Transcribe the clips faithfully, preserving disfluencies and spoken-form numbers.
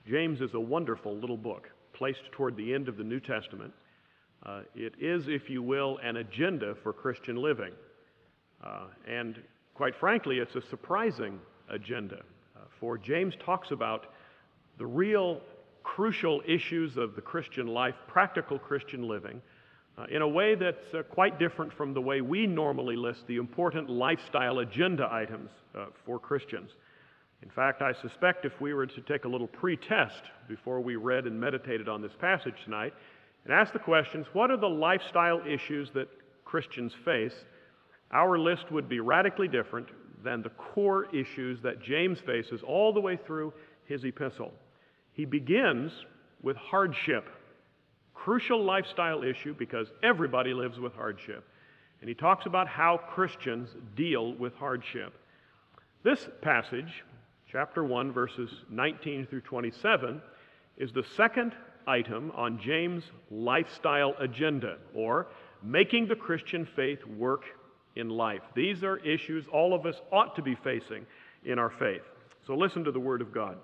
James is a wonderful little book placed toward the end of the New Testament. Uh, it is, if you will, an agenda for Christian living. Uh, and quite frankly, it's a surprising agenda. Uh, for James talks about the real crucial issues of the Christian life, practical Christian living, uh, in a way that's uh, quite different from the way we normally list the important lifestyle agenda items uh, for Christians. In fact, I suspect if we were to take a little pre-test before we read and meditated on this passage tonight and ask the questions, what are the lifestyle issues that Christians face, our list would be radically different than the core issues that James faces all the way through his epistle. He begins with hardship, crucial lifestyle issue because everybody lives with hardship. And he talks about how Christians deal with hardship. This passage, chapter one, verses nineteen through twenty-seven, is the second item on James' lifestyle agenda, or making the Christian faith work in life. These are issues all of us ought to be facing in our faith. So listen to the Word of God.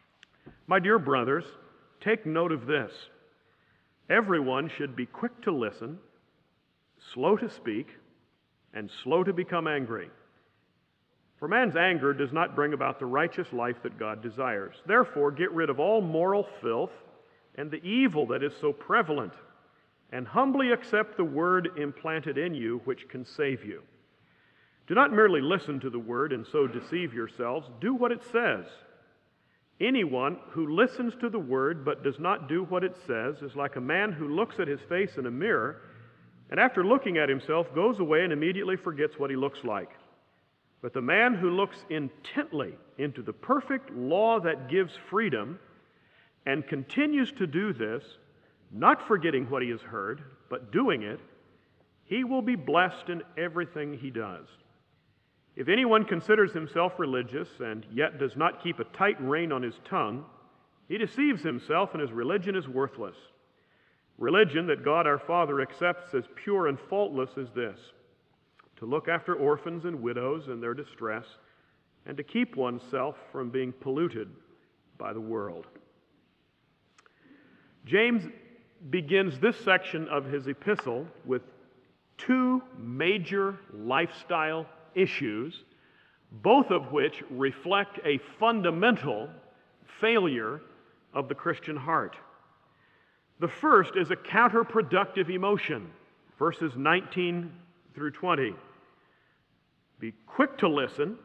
My dear brothers, take note of this. Everyone should be quick to listen, slow to speak, and slow to become angry. For man's anger does not bring about the righteous life that God desires. Therefore, get rid of all moral filth and the evil that is so prevalent, and humbly accept the word implanted in you, which can save you. Do not merely listen to the word and so deceive yourselves. Do what it says. Anyone who listens to the word but does not do what it says is like a man who looks at his face in a mirror and after looking at himself goes away and immediately forgets what he looks like. But the man who looks intently into the perfect law that gives freedom and continues to do this, not forgetting what he has heard, but doing it, he will be blessed in everything he does. If anyone considers himself religious and yet does not keep a tight rein on his tongue, he deceives himself and his religion is worthless. Religion that God our Father accepts as pure and faultless is this: to look after orphans and widows in their distress, and to keep oneself from being polluted by the world. James begins this section of his epistle with two major lifestyle issues, both of which reflect a fundamental failure of the Christian heart. The first is a counterproductive emotion, verses nineteen through twenty. Be quick to listen,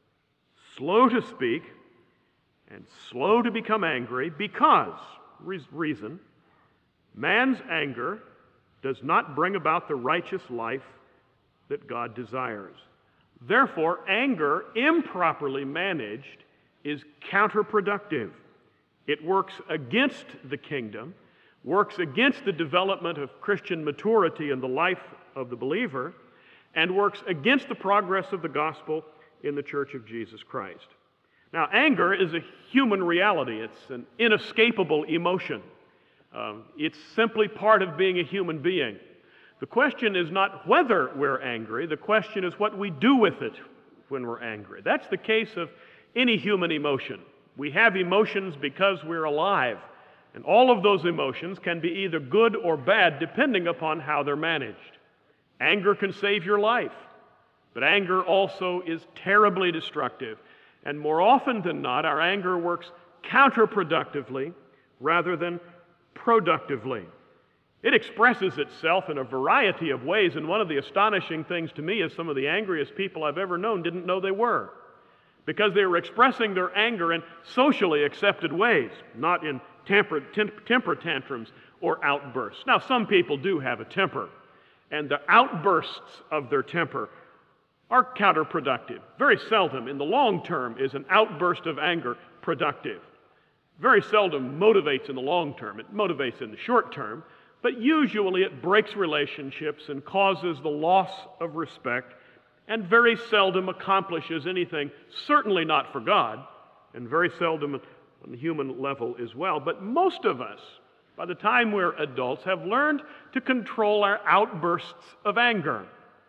slow to speak, and slow to become angry, because, reason, man's anger does not bring about the righteous life that God desires. Therefore, anger, improperly managed, is counterproductive. It works against the kingdom, works against the development of Christian maturity in the life of the believer, and works against the progress of the gospel in the Church of Jesus Christ. Now, anger is a human reality. It's an inescapable emotion. Um, it's simply part of being a human being. The question is not whether we're angry. The question is what we do with it when we're angry. That's the case of any human emotion. We have emotions because we're alive, and all of those emotions can be either good or bad depending upon how they're managed. Anger can save your life, but anger also is terribly destructive. And more often than not, our anger works counterproductively rather than productively. It expresses itself in a variety of ways, and one of the astonishing things to me is some of the angriest people I've ever known didn't know they were, because they were expressing their anger in socially accepted ways, not in temper, temp, temper tantrums or outbursts. Now, some people do have a temper, and the outbursts of their temper are counterproductive. Very seldom, in the long term, is an outburst of anger productive. Very seldom motivates in the long term. It motivates in the short term, but usually it breaks relationships and causes the loss of respect, and very seldom accomplishes anything, certainly not for God, and very seldom on the human level as well. But most of us, by the time we're adults, have learned to control our outbursts of anger.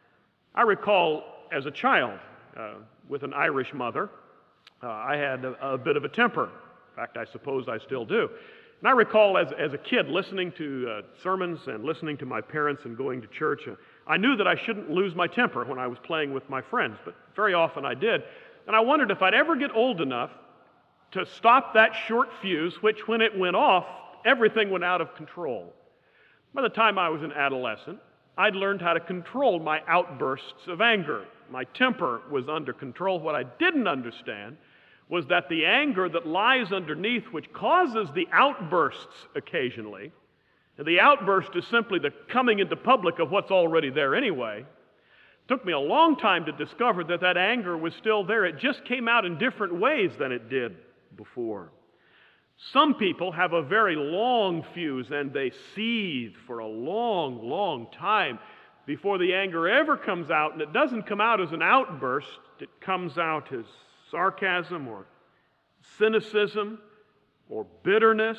I recall as a child, uh, with an Irish mother, uh, I had a, a bit of a temper. fact, I suppose I still do. And I recall as, as a kid listening to uh, sermons and listening to my parents and going to church. Uh, I knew that I shouldn't lose my temper when I was playing with my friends, but very often I did. And I wondered if I'd ever get old enough to stop that short fuse, which when it went off, everything went out of control. By the time I was an adolescent, I'd learned how to control my outbursts of anger. My temper was under control. What I didn't understand was that the anger that lies underneath, which causes the outbursts occasionally, and the outburst is simply the coming into public of what's already there anyway. It took me a long time to discover that that anger was still there. It just came out in different ways than it did before. Some people have a very long fuse and they seethe for a long, long time before the anger ever comes out, and it doesn't come out as an outburst. It comes out as sarcasm or cynicism or bitterness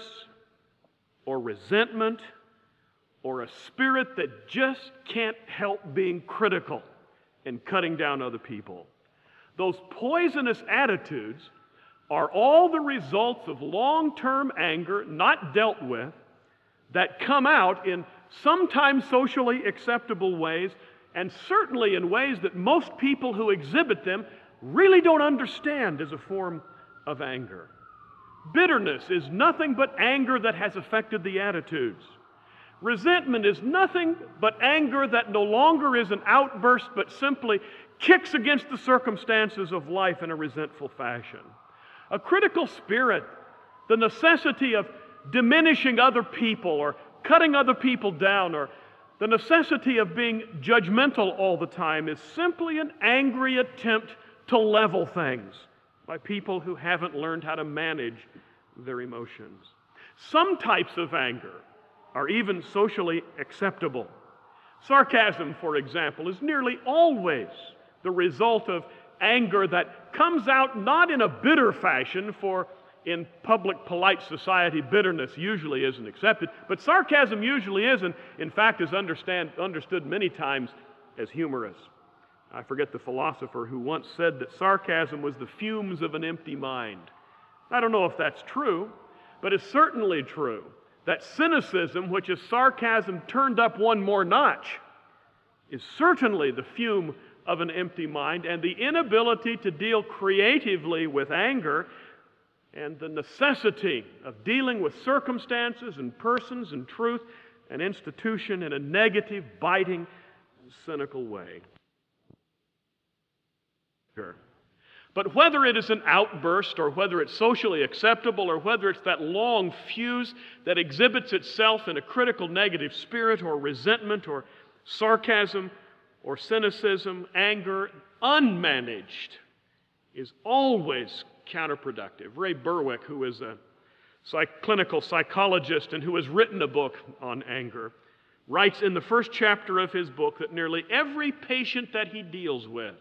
or resentment or a spirit that just can't help being critical and cutting down other people. Those poisonous attitudes are all the results of long-term anger not dealt with that come out in sometimes socially acceptable ways, and certainly in ways that most people who exhibit them really don't understand as a form of anger. Bitterness is nothing but anger that has affected the attitudes. Resentment is nothing but anger that no longer is an outburst, but simply kicks against the circumstances of life in a resentful fashion. A critical spirit, the necessity of diminishing other people or cutting other people down, or the necessity of being judgmental all the time, is simply an angry attempt to level things by people who haven't learned how to manage their emotions. Some types of anger are even socially acceptable. Sarcasm, for example, is nearly always the result of anger that comes out not in a bitter fashion, for in public polite society bitterness usually isn't accepted, but sarcasm usually is, and in fact is understand, understood many times as humorous. I forget the philosopher who once said that sarcasm was the fumes of an empty mind. I don't know if that's true, but it's certainly true that cynicism, which is sarcasm turned up one more notch, is certainly the fume of an empty mind, and the inability to deal creatively with anger and the necessity of dealing with circumstances and persons and truth and institution in a negative, biting, cynical way. Sure. But whether it is an outburst or whether it's socially acceptable or whether it's that long fuse that exhibits itself in a critical negative spirit or resentment or sarcasm or cynicism, anger, unmanaged, is always counterproductive. Ray Berwick, who is a psych- clinical psychologist and who has written a book on anger, writes in the first chapter of his book that nearly every patient that he deals with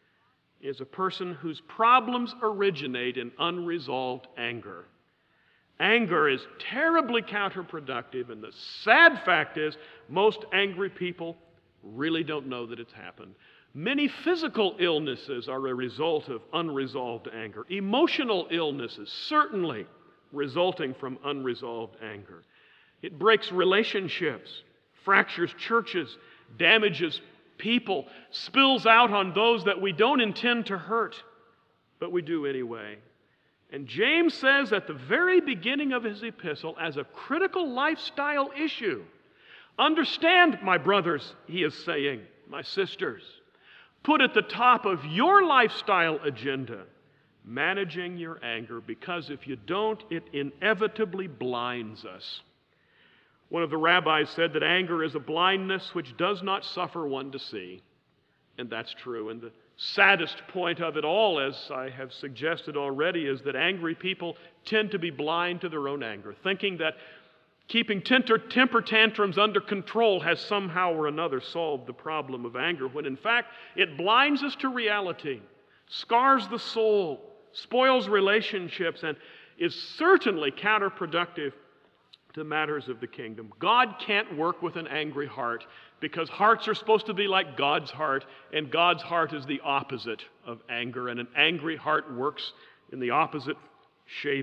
is a person whose problems originate in unresolved anger. Anger is terribly counterproductive, and the sad fact is most angry people really don't know that it's happened. Many physical illnesses are a result of unresolved anger. Emotional illnesses, certainly resulting from unresolved anger. It breaks relationships, fractures churches, damages people, spills out on those that we don't intend to hurt, but we do anyway. And James says at the very beginning of his epistle, as a critical lifestyle issue, understand, my brothers, he is saying, my sisters, put at the top of your lifestyle agenda managing your anger, because if you don't, it inevitably blinds us. One of the rabbis said that anger is a blindness which does not suffer one to see, and that's true. And the saddest point of it all, as I have suggested already, is that angry people tend to be blind to their own anger, thinking that keeping temper, temper tantrums under control has somehow or another solved the problem of anger, when in fact it blinds us to reality, scars the soul, spoils relationships, and is certainly counterproductive to matters of the kingdom. God can't work with an angry heart, because hearts are supposed to be like God's heart, and God's heart is the opposite of anger, and an angry heart works in the opposite shape of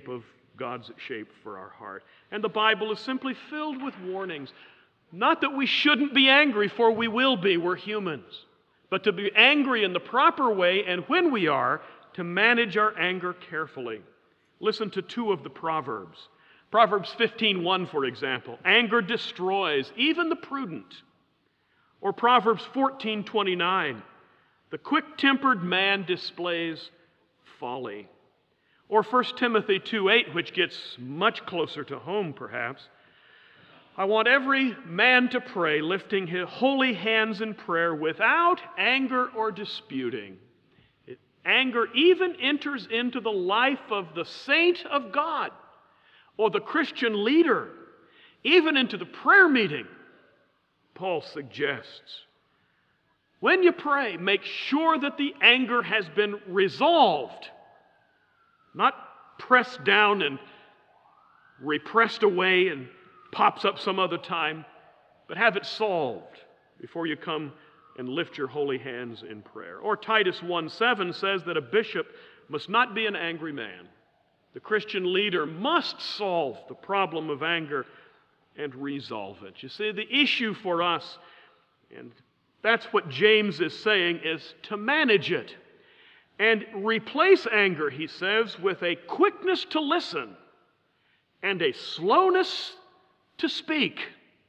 God's shape for our heart. And the Bible is simply filled with warnings. Not that we shouldn't be angry, for we will be, we're humans. But to be angry in the proper way, and when we are, to manage our anger carefully. Listen to two of the Proverbs. Proverbs fifteen one, for example. Anger destroys even the prudent. Or Proverbs fourteen twenty-nine. The quick-tempered man displays folly. Or First Timothy two eight, which gets much closer to home, perhaps. I want every man to pray, lifting his holy hands in prayer without anger or disputing. It, anger even enters into the life of the saint of God or the Christian leader, even into the prayer meeting. Paul suggests, when you pray, make sure that the anger has been resolved, not pressed down and repressed away and pops up some other time, but have it solved before you come and lift your holy hands in prayer. Or Titus one seven says that a bishop must not be an angry man. The Christian leader must solve the problem of anger and resolve it. You see, the issue for us, and that's what James is saying, is to manage it. And replace anger, he says, with a quickness to listen and a slowness to speak.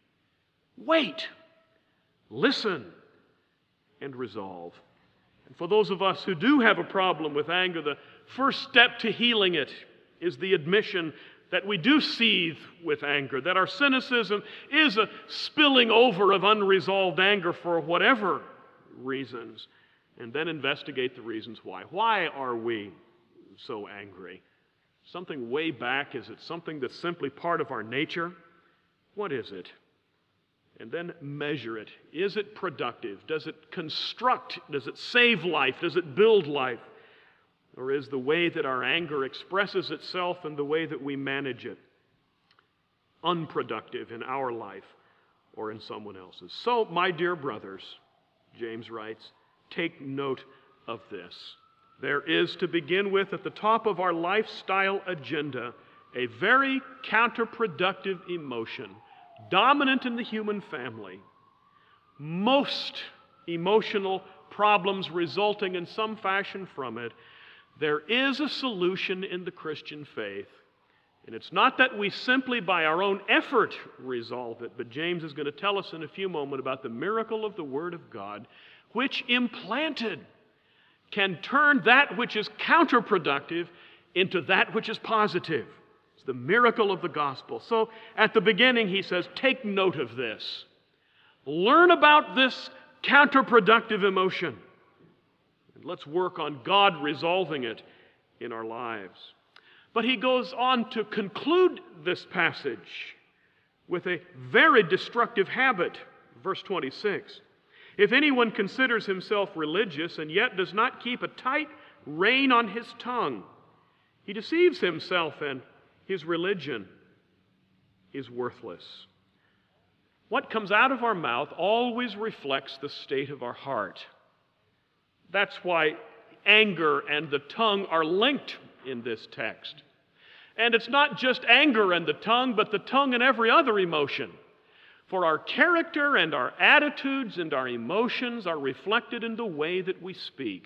Wait, listen, and resolve. And for those of us who do have a problem with anger, the first step to healing it is the admission that we do seethe with anger, that our cynicism is a spilling over of unresolved anger for whatever reasons, and then investigate the reasons why. Why are we so angry? Something way back? Is it something that's simply part of our nature? What is it? And then measure it. Is it productive? Does it construct? Does it save life? Does it build life? Or is the way that our anger expresses itself and the way that we manage it unproductive in our life or in someone else's? So, my dear brothers, James writes, take note of this. There is, to begin with, at the top of our lifestyle agenda, a very counterproductive emotion, dominant in the human family. Most emotional problems resulting in some fashion from it. There is a solution in the Christian faith. And it's not that we simply by our own effort resolve it, but James is going to tell us in a few moments about the miracle of the Word of God, which implanted can turn that which is counterproductive into that which is positive. It's the miracle of the gospel. So at the beginning he says, take note of this. Learn about this counterproductive emotion. And let's work on God resolving it in our lives. But he goes on to conclude this passage with a very destructive habit. Verse twenty-six. If anyone considers himself religious and yet does not keep a tight rein on his tongue, he deceives himself and his religion is worthless. What comes out of our mouth always reflects the state of our heart. That's why anger and the tongue are linked in this text. And it's not just anger and the tongue, but the tongue and every other emotion. For our character and our attitudes and our emotions are reflected in the way that we speak.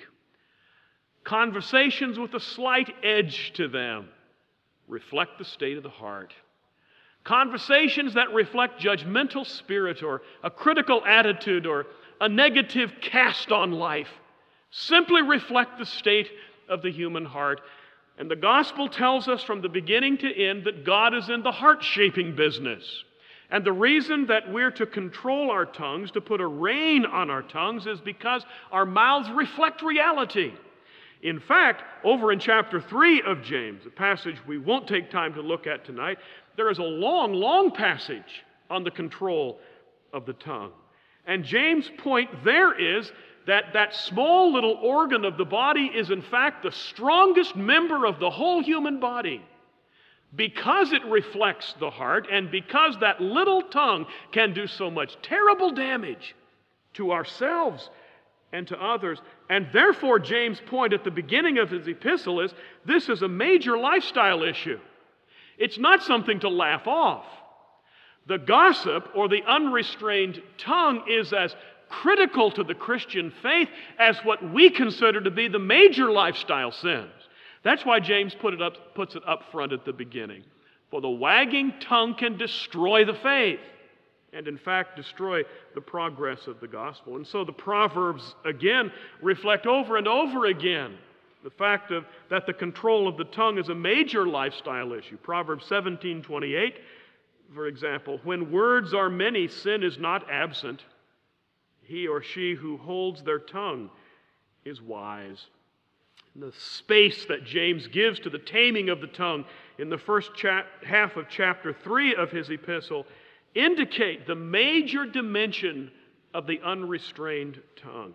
Conversations with a slight edge to them reflect the state of the heart. Conversations that reflect judgmental spirit or a critical attitude or a negative cast on life simply reflect the state of the human heart. And the gospel tells us from the beginning to end that God is in the heart-shaping business. And the reason that we're to control our tongues, to put a rein on our tongues, is because our mouths reflect reality. In fact, over in chapter three of James, a passage we won't take time to look at tonight, there is a long, long passage on the control of the tongue. And James' point there is that that small little organ of the body is in fact the strongest member of the whole human body. Because it reflects the heart, and because that little tongue can do so much terrible damage to ourselves and to others. And therefore, James' point at the beginning of his epistle is, this is a major lifestyle issue. It's not something to laugh off. The gossip or the unrestrained tongue is as critical to the Christian faith as what we consider to be the major lifestyle sins. That's why James put it up, puts it up front at the beginning. For the wagging tongue can destroy the faith, and in fact destroy the progress of the gospel. And so the Proverbs again reflect over and over again the fact of, that the control of the tongue is a major lifestyle issue. Proverbs seventeen twenty-eight, for example, when words are many, sin is not absent. He or she who holds their tongue is wise. And the space that James gives to the taming of the tongue in the first chap- half of chapter three of his epistle indicate the major dimension of the unrestrained tongue.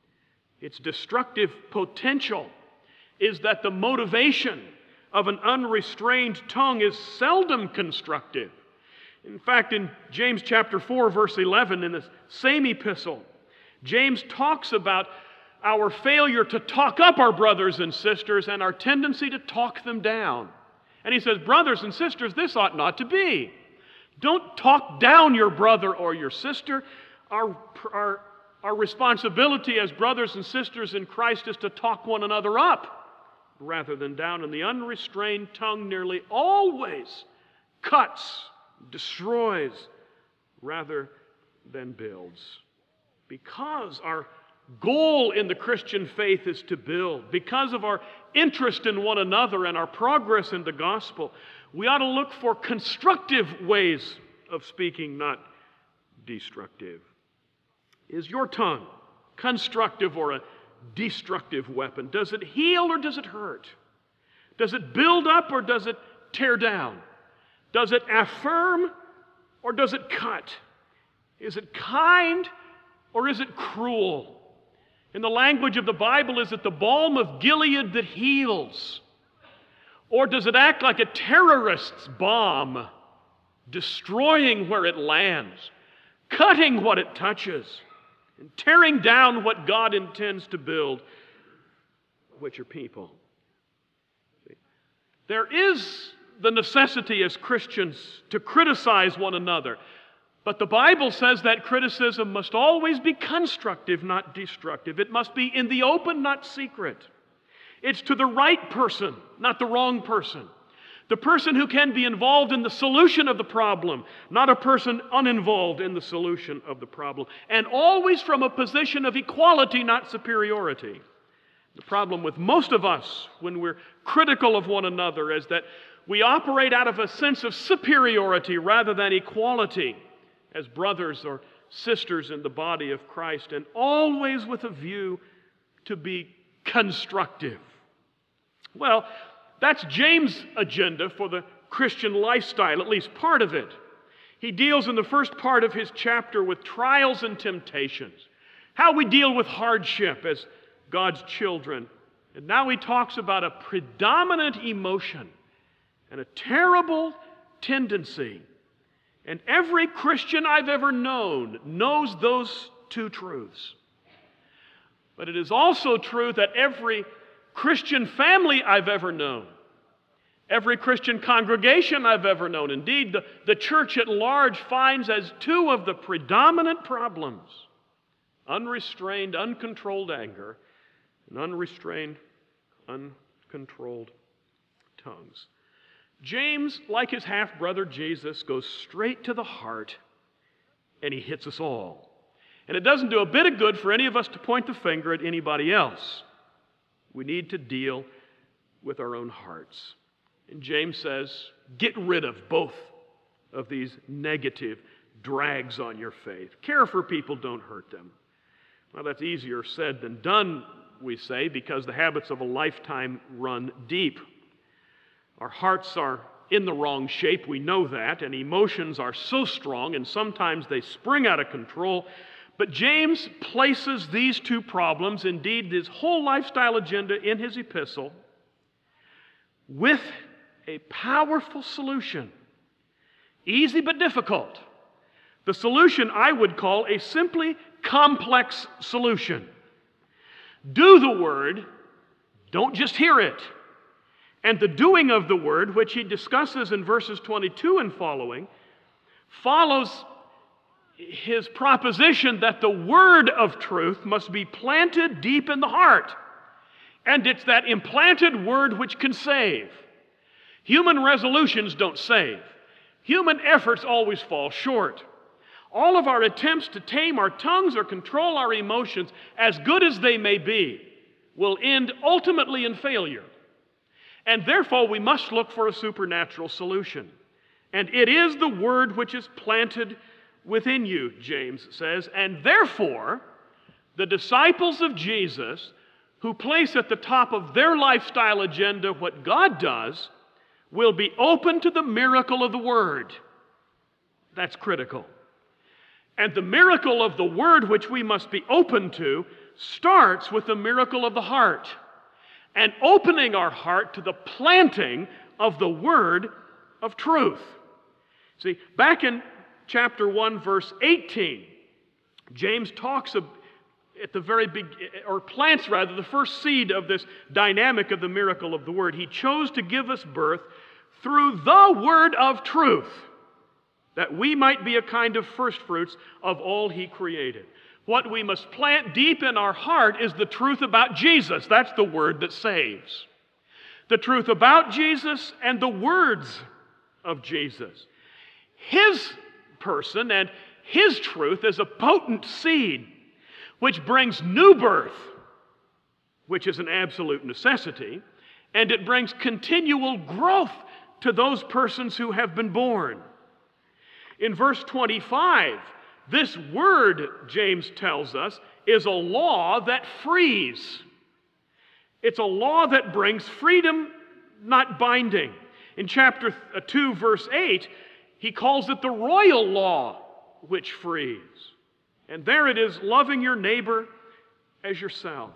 Its destructive potential is that the motivation of an unrestrained tongue is seldom constructive. In fact, in James chapter four, verse eleven, in the same epistle, James talks about our failure to talk up our brothers and sisters and our tendency to talk them down. And he says, brothers and sisters, this ought not to be. Don't talk down your brother or your sister. Our, our, our responsibility as brothers and sisters in Christ is to talk one another up rather than down. And the unrestrained tongue nearly always cuts, destroys, rather than builds. Because our goal in the Christian faith is to build, because of our interest in one another and our progress in the gospel, we ought to look for constructive ways of speaking, not destructive. Is your tongue constructive or a destructive weapon? Does it heal or does it hurt? Does it build up or does it tear down? Does it affirm or does it cut? Is it kind or is it cruel? In the language of the Bible, is it the balm of Gilead that heals? Or does it act like a terrorist's bomb, destroying where it lands, cutting what it touches, and tearing down what God intends to build, which are people? See, there is the necessity as Christians to criticize one another. But the Bible says that criticism must always be constructive, not destructive. It must be in the open, not secret. It's to the right person, not the wrong person. The person who can be involved in the solution of the problem, not a person uninvolved in the solution of the problem. And always from a position of equality, not superiority. The problem with most of us when we're critical of one another is that we operate out of a sense of superiority rather than equality, as brothers or sisters in the body of Christ, and always with a view to be constructive. Well, that's James' agenda for the Christian lifestyle, at least part of it. He deals in the first part of his chapter with trials and temptations, how we deal with hardship as God's children. And now he talks about a predominant emotion and a terrible tendency. And every Christian I've ever known knows those two truths. But it is also true that every Christian family I've ever known, every Christian congregation I've ever known, indeed the, the church at large, finds as two of the predominant problems: unrestrained, uncontrolled anger and unrestrained, uncontrolled tongues. James, like his half-brother Jesus, goes straight to the heart, and he hits us all. And it doesn't do a bit of good for any of us to point the finger at anybody else. We need to deal with our own hearts. And James says, get rid of both of these negative drags on your faith. Care for people, don't hurt them. Well, that's easier said than done, we say, because the habits of a lifetime run deep. Our hearts are in the wrong shape, we know that, and emotions are so strong, and sometimes they spring out of control. But James places these two problems, indeed his whole lifestyle agenda, in his epistle with a powerful solution. Easy but difficult. The solution I would call a simply complex solution. Do the word, don't just hear it. And the doing of the Word, which he discusses in verses twenty-two and following, follows his proposition that the word of truth must be planted deep in the heart. And it's that implanted word which can save. Human resolutions don't save. Human efforts always fall short. All of our attempts to tame our tongues or control our emotions, as good as they may be, will end ultimately in failure. And therefore we must look for a supernatural solution. And it is the word which is planted within you, James says, and therefore the disciples of Jesus who place at the top of their lifestyle agenda what God does will be open to the miracle of the Word. That's critical. And the miracle of the Word which we must be open to starts with the miracle of the heart and opening our heart to the planting of the Word of truth. See, back in chapter one, verse eighteen, James talks of, at the very big, or plants rather, the first seed of this dynamic of the miracle of the Word. He chose to give us birth through the Word of truth, that we might be a kind of first fruits of all He created. What we must plant deep in our heart is the truth about Jesus. That's the Word that saves. The truth about Jesus and the words of Jesus. His person and His truth is a potent seed which brings new birth, which is an absolute necessity, and it brings continual growth to those persons who have been born. In verse twenty-five, this word, James tells us, is a law that frees. It's a law that brings freedom, not binding. In chapter two, verse eight, he calls it the royal law which frees. And there it is, loving your neighbor as yourself.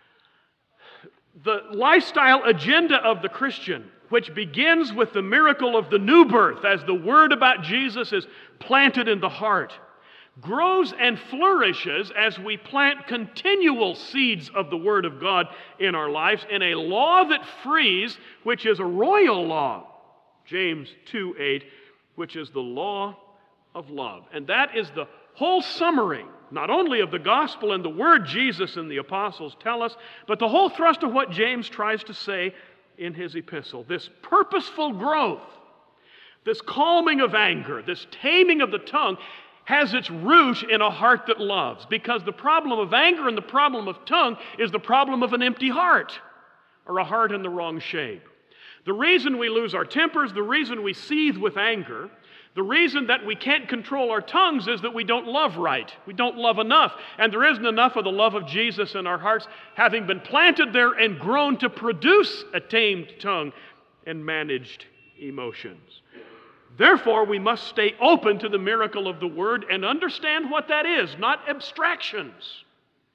The lifestyle agenda of the Christian, which begins with the miracle of the new birth, as the word about Jesus is planted in the heart, grows and flourishes as we plant continual seeds of the Word of God in our lives in a law that frees, which is a royal law. James two eight, which is the law of love. And that is the whole summary, not only of the gospel and the word Jesus and the apostles tell us, but the whole thrust of what James tries to say in his epistle. This purposeful growth, this calming of anger, this taming of the tongue has its root in a heart that loves. Because the problem of anger and the problem of tongue is the problem of an empty heart, or a heart in the wrong shape. The reason we lose our tempers, the reason we seethe with anger, the reason that we can't control our tongues is that we don't love right. We don't love enough. And there isn't enough of the love of Jesus in our hearts, having been planted there and grown to produce a tamed tongue and managed emotions. Therefore, we must stay open to the miracle of the Word and understand what that is, not abstractions,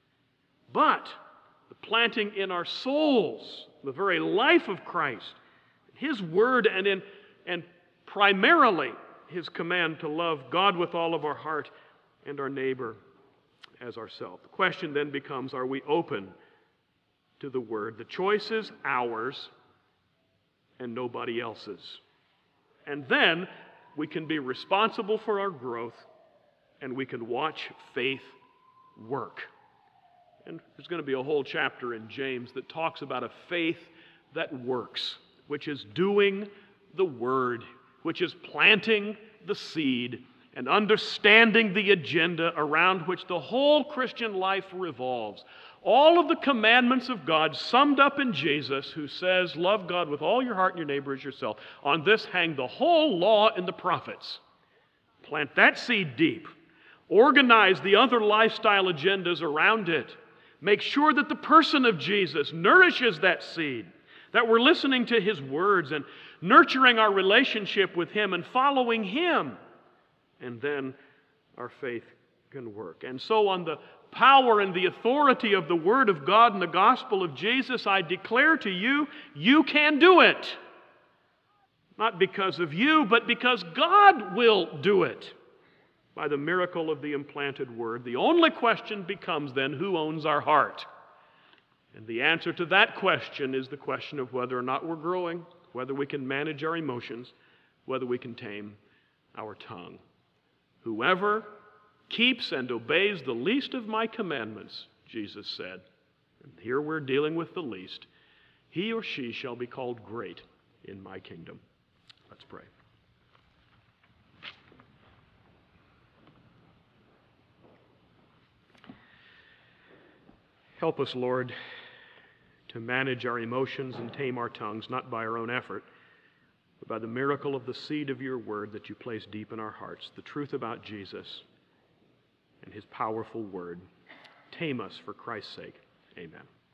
but the planting in our souls, the very life of Christ, His Word, and in and primarily His command to love God with all of our heart and our neighbor as ourselves. The question then becomes, are we open to the Word? The choice is ours and nobody else's. And then we can be responsible for our growth and we can watch faith work. And there's going to be a whole chapter in James that talks about a faith that works, which is doing the Word, which is planting the seed and understanding the agenda around which the whole Christian life revolves. All of the commandments of God summed up in Jesus, who says, love God with all your heart and your neighbor as yourself. On this hang the whole law and the prophets. Plant that seed deep. Organize the other lifestyle agendas around it. Make sure that the person of Jesus nourishes that seed, that we're listening to His words and nurturing our relationship with Him and following Him. And then our faith can work. And so on the power and the authority of the Word of God and the gospel of Jesus, I declare to you, you can do it. Not because of you, but because God will do it by the miracle of the implanted Word. The only question becomes then, who owns our heart? And the answer to that question is the question of whether or not we're growing, whether we can manage our emotions, whether we can tame our tongue. Whoever keeps and obeys the least of my commandments, Jesus said, and here we're dealing with the least, he or she shall be called great in my kingdom. Let's pray. Help us, Lord, to manage our emotions and tame our tongues, not by our own effort, but by the miracle of the seed of your word that you place deep in our hearts, the truth about Jesus and his powerful word. Tame us for Christ's sake. Amen.